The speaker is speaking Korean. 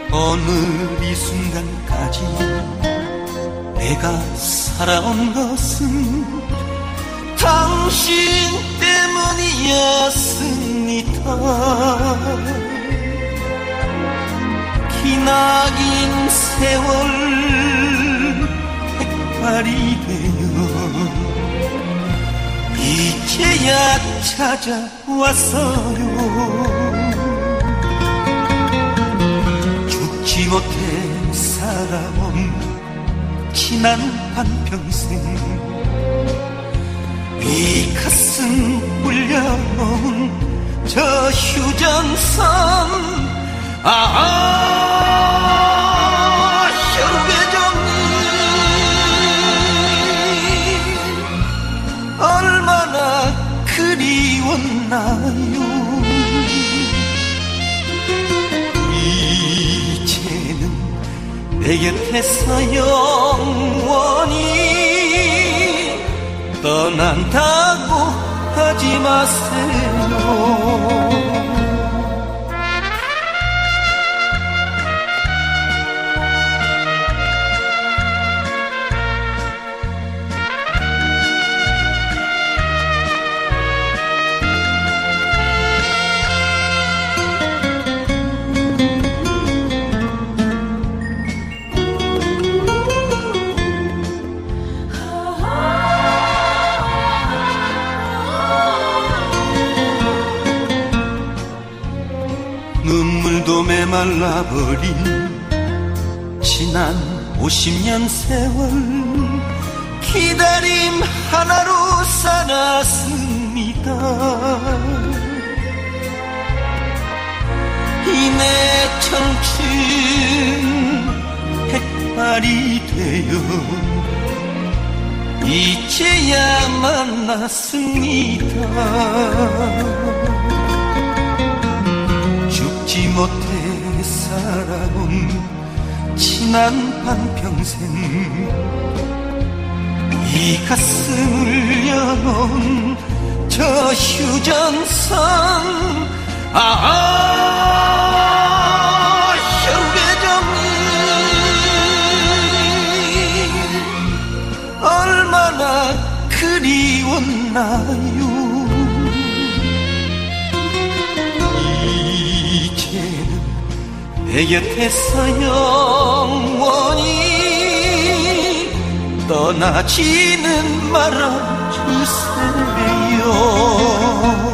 오늘 이 순간까지 내가 살아온 것은 당신 때문이었습니다. 기나긴 세월 백발이 되어 이제야 찾아왔어요. 죽지 못해 살아온 지난 한평생 이 가슴 울려온 저 휴전선 혈배정님 얼마나 그리웠나요. 이제는 내 곁에서 영원히 떠난다고 하지 마세요. 눈물도 메말라버린 지난 50년 세월 기다림 하나로 살았습니다. 이 내 청춘 백발이 되어 이제야 만났습니다. 죽지 못해 살아온 지난 한평생 이 가슴을 여놓은 저 휴전선 혈배정님 얼마나 그리웠나요. 내 곁에서 영원히 떠나지는 말아주세요.